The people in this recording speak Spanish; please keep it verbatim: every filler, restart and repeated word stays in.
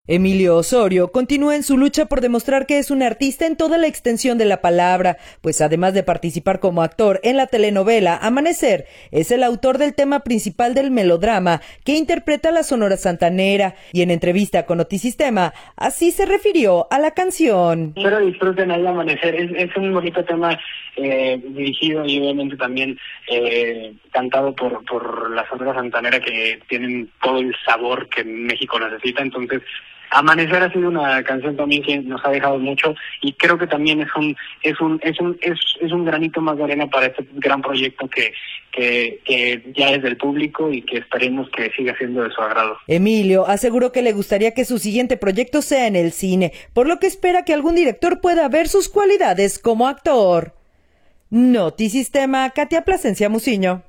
Emilio Osorio continúa en su lucha por demostrar que es un artista en toda la extensión de la palabra, pues además de participar como actor en la telenovela Amanecer, es el autor del tema principal del melodrama que interpreta la Sonora Santanera, y en entrevista con Notisistema, así se refirió a la canción. Espero disfruten ahí Amanecer, es, es un bonito tema eh, dirigido y obviamente también eh, cantado por, por la Sonora Santanera, que tienen todo el sabor que México necesita. Entonces Amanecer ha sido una canción también que nos ha dejado mucho, y creo que también es un es un es un es, es un granito más de arena para este gran proyecto que que que ya es del público y que esperemos que siga siendo de su agrado. Emilio aseguró que le gustaría que su siguiente proyecto sea en el cine, por lo que espera que algún director pueda ver sus cualidades como actor. Notisistema, Katia Plasencia Muciño.